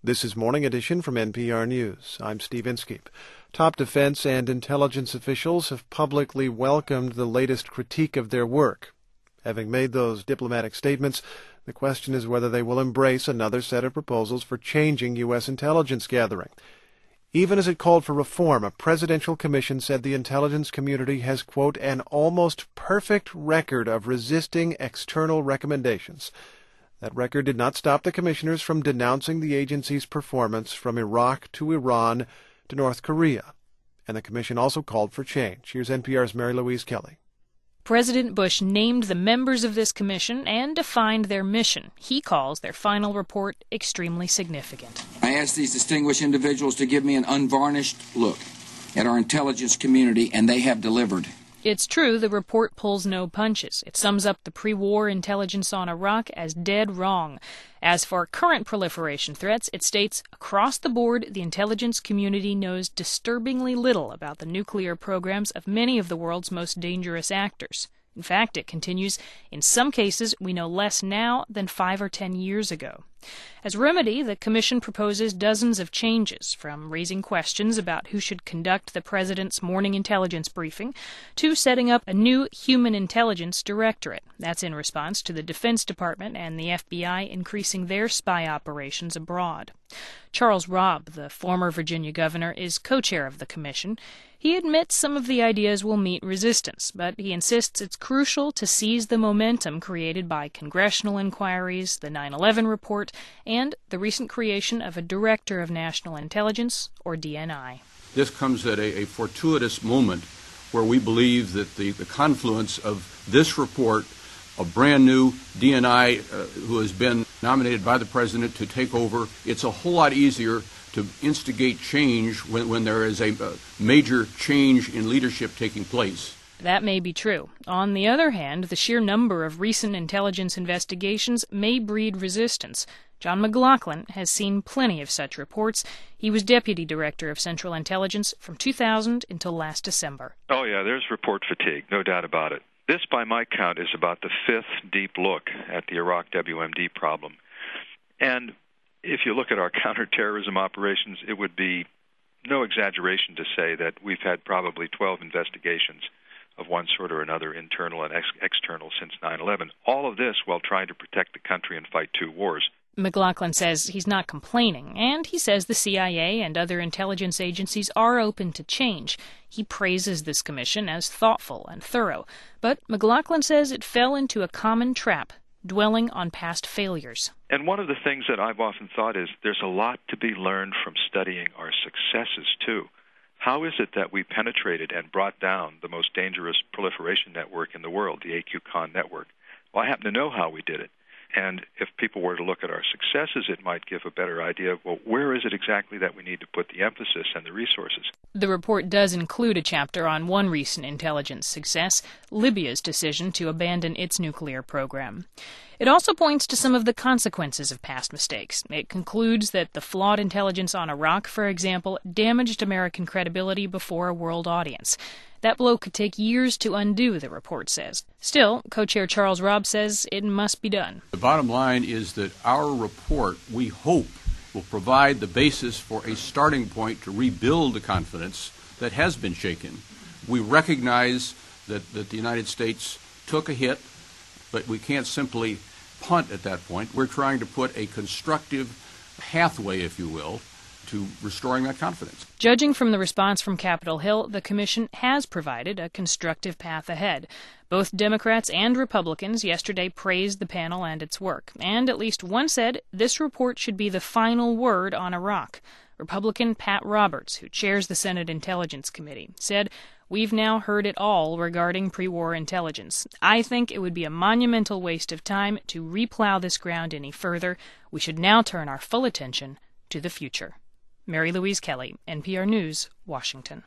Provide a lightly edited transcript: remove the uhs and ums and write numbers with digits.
This is Morning Edition from NPR News. I'm Steve Inskeep. Top defense and intelligence officials have publicly welcomed the latest critique of their work. Having made those diplomatic statements, the question is whether they will embrace another set of proposals for changing U.S. intelligence gathering. Even as it called for reform, a presidential commission said the intelligence community has, quote, an almost perfect record of resisting external recommendations. That record did not stop the commissioners from denouncing the agency's performance from Iraq to Iran to North Korea. And the commission also called for change. Here's NPR's Mary Louise Kelly. President Bush named the members of this commission and defined their mission. He calls their final report extremely significant. I ask these distinguished individuals to give me an unvarnished look at our intelligence community, and they have delivered. It's true, the report pulls no punches. It sums up the pre-war intelligence on Iraq as dead wrong. As for current proliferation threats, it states, across the board, the intelligence community knows disturbingly little about the nuclear programs of many of the world's most dangerous actors. In fact, it continues, in some cases, we know less now than 5 or 10 years ago. As remedy, the Commission proposes dozens of changes, from raising questions about who should conduct the President's morning intelligence briefing to setting up a new Human Intelligence Directorate. That's in response to the Defense Department and the FBI increasing their spy operations abroad. Charles Robb, the former Virginia governor, is co-chair of the Commission. He admits some of the ideas will meet resistance, but he insists it's crucial to seize the momentum created by congressional inquiries, the 9/11 report, and the recent creation of a Director of National Intelligence, or DNI. This comes at a fortuitous moment where we believe that the confluence of this report, a brand new DNI who has been nominated by the President to take over, it's a whole lot easier to instigate change when there is a major change in leadership taking place. That may be true. On the other hand, the sheer number of recent intelligence investigations may breed resistance. John McLaughlin has seen plenty of such reports. He was Deputy Director of Central Intelligence from 2000 until last December. Oh, yeah, there's report fatigue, no doubt about it. This, by my count, is about the fifth deep look at the Iraq WMD problem. And if you look at our counterterrorism operations, it would be no exaggeration to say that we've had probably 12 investigations of one sort or another, internal and external, since 9/11. All of this while trying to protect the country and fight two wars. McLaughlin says he's not complaining, and he says the CIA and other intelligence agencies are open to change. He praises this commission as thoughtful and thorough, but McLaughlin says it fell into a common trap, dwelling on past failures. And one of the things that I've often thought is there's a lot to be learned from studying our successes, too. How is it that we penetrated and brought down the most dangerous proliferation network in the world, the AQCON network? Well, I happen to know how we did it. And if people were to look at our successes, it might give a better idea of, well, where is it exactly that we need to put the emphasis and the resources? The report does include a chapter on one recent intelligence success, Libya's decision to abandon its nuclear program. It also points to some of the consequences of past mistakes. It concludes that the flawed intelligence on Iraq, for example, damaged American credibility before a world audience. That blow could take years to undo, the report says. Still, co-chair Charles Robb says it must be done. The bottom line is that our report, we hope, will provide the basis for a starting point to rebuild the confidence that has been shaken. We recognize that the United States took a hit, but we can't simply punt at that point. We're trying to put a constructive pathway, if you will, to restoring that confidence. Judging from the response from Capitol Hill, the Commission has provided a constructive path ahead. Both Democrats and Republicans yesterday praised the panel and its work, and at least one said this report should be the final word on Iraq. Republican Pat Roberts, who chairs the Senate Intelligence Committee, said, "We've now heard it all regarding pre-war intelligence. I think it would be a monumental waste of time to replow this ground any further. We should now turn our full attention to the future." Mary Louise Kelly, NPR News, Washington.